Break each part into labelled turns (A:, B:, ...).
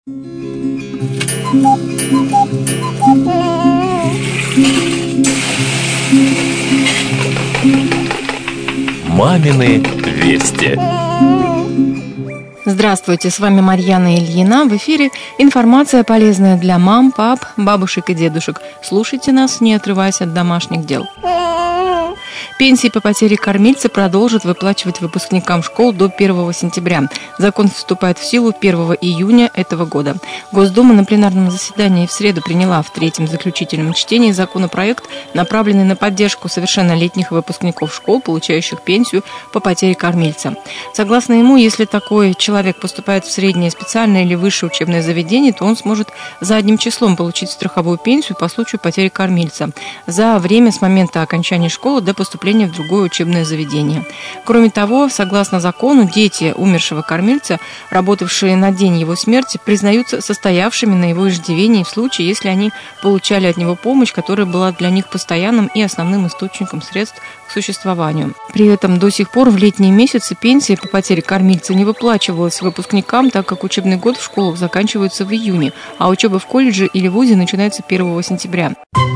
A: Мамины вести.
B: Здравствуйте, с вами Марьяна Ильина. В эфире информация, полезная для мам, пап, бабушек и дедушек. Слушайте нас, не отрываясь от домашних дел. Пенсии по потере кормильца продолжат выплачивать выпускникам школ до 1 сентября. Закон вступает в силу 1 июня этого года. Госдума на пленарном заседании в среду приняла в третьем заключительном чтении законопроект, направленный на поддержку совершеннолетних выпускников школ, получающих пенсию по потере кормильца. Согласно ему, если такой человек поступает в среднее, специальное или высшее учебное заведение, то он сможет задним числом получить страховую пенсию по случаю потери кормильца за время с момента окончания школы до поступления в другое учебное заведение. Кроме того, согласно закону, дети умершего кормильца, работавшие на день его смерти, признаются состоявшими на его иждивении в случае, если они получали от него помощь, которая была для них постоянным и основным источником средств к существованию. При этом до сих пор в летние месяцы пенсия по потере кормильца не выплачивалась выпускникам, так как учебный год в школах заканчивается в июне, а учеба в колледже или вузе начинается 1 сентября.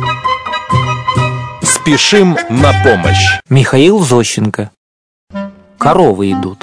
A: Спешим на помощь.
C: Михаил Зощенко. Коровы идут.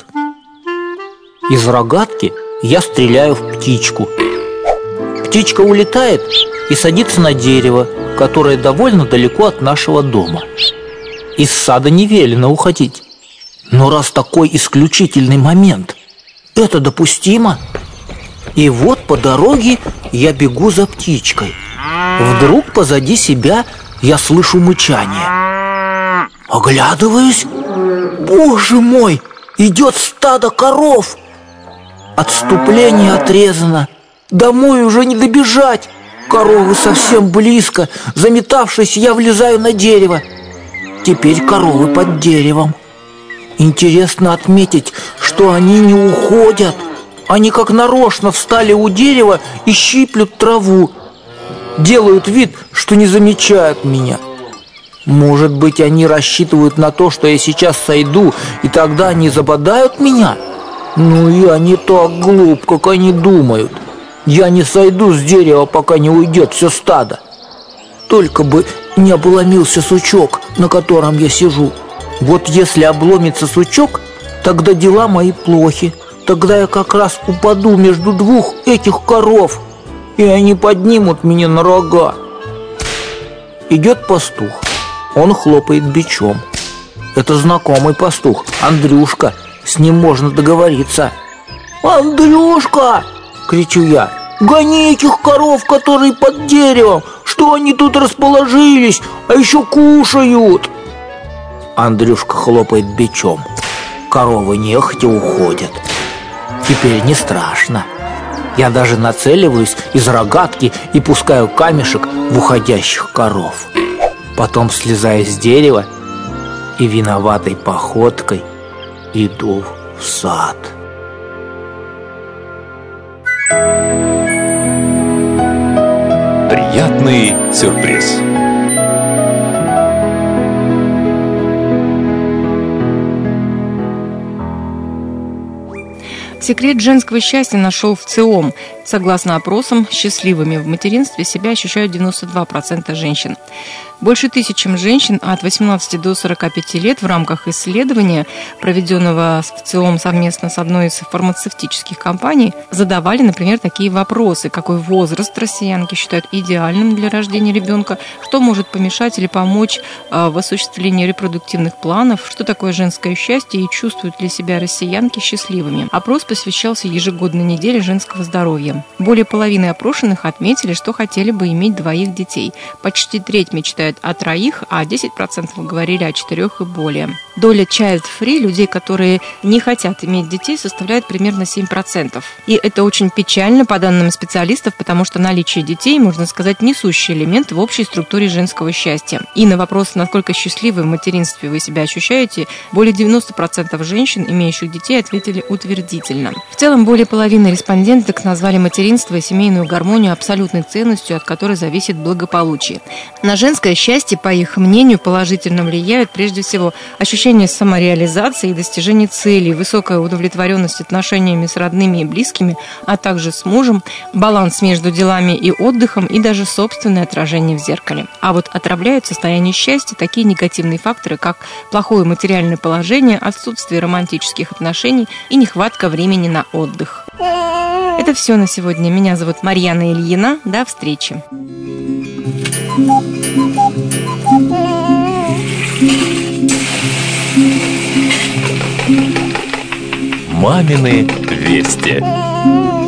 C: Из рогатки я стреляю в птичку. Птичка улетает и садится на дерево, которое довольно далеко от нашего дома. Из сада не велено уходить. Но раз такой исключительный момент, это допустимо. И вот по дороге я бегу за птичкой. Вдруг позади себя я слышу мычание. Оглядываюсь. Боже мой, идет стадо коров. Отступление отрезано. Домой уже не добежать. Коровы совсем близко. Заметавшись, я влезаю на дерево. Теперь коровы под деревом. Интересно отметить, что они не уходят. Они как нарочно встали у дерева и щиплют траву. Делают вид, что не замечают меня. Может быть, они рассчитывают на то, что я сейчас сойду, и тогда они забодают меня? Ну, я не так глуп, как они думают. Я не сойду с дерева, пока не уйдет все стадо. Только бы не обломился сучок, на котором я сижу. Вот если обломится сучок, тогда дела мои плохи. Тогда я как раз упаду между двух этих коров, и они поднимут меня на рога. Идет пастух. Он хлопает бичом. Это знакомый пастух, Андрюшка. С ним можно договориться. «Андрюшка!» — кричу я. «Гони этих коров, которые под деревом! Что они тут расположились, а еще кушают!» Андрюшка хлопает бичом. Коровы нехотя уходят. Теперь не страшно. Я даже нацеливаюсь из рогатки и пускаю камешек в уходящих коров. Потом слезаю с дерева и виноватой походкой иду в сад.
A: Приятный сюрприз.
B: Секрет женского счастья нашел ВЦИОМ. Согласно опросам, счастливыми в материнстве себя ощущают 92% женщин. Больше 1000 женщин от 18 до 45 лет в рамках исследования, проведенного с ВЦИОМ совместно с одной из фармацевтических компаний, задавали, например, такие вопросы. Какой возраст россиянки считают идеальным для рождения ребенка? Что может помешать или помочь в осуществлении репродуктивных планов? Что такое женское счастье и чувствуют ли себя россиянки счастливыми? Опрос посвящался ежегодной неделе женского здоровья. Более половины опрошенных отметили, что хотели бы иметь 2 детей. Почти треть мечтает о 3, а 10% говорили о 4 и более. Доля child-free, людей, которые не хотят иметь детей, составляет примерно 7%. И это очень печально, по данным специалистов, потому что наличие детей, можно сказать, несущий элемент в общей структуре женского счастья. И на вопрос, насколько счастливы в материнстве вы себя ощущаете, более 90% женщин, имеющих детей, ответили утвердительно. В целом, более половины респонденток назвали материнство и семейную гармонию абсолютной ценностью, от которой зависит благополучие. На женское счастье, по их мнению, положительно влияют прежде всего ощущение ощущение самореализации и достижения целей, высокая удовлетворенность отношениями с родными и близкими, а также с мужем, баланс между делами и отдыхом и даже собственное отражение в зеркале. А вот отравляют состояние счастья такие негативные факторы, как плохое материальное положение, отсутствие романтических отношений и нехватка времени на отдых. Это все на сегодня. Меня зовут Марьяна Ильина. До встречи.
A: Мамины вести.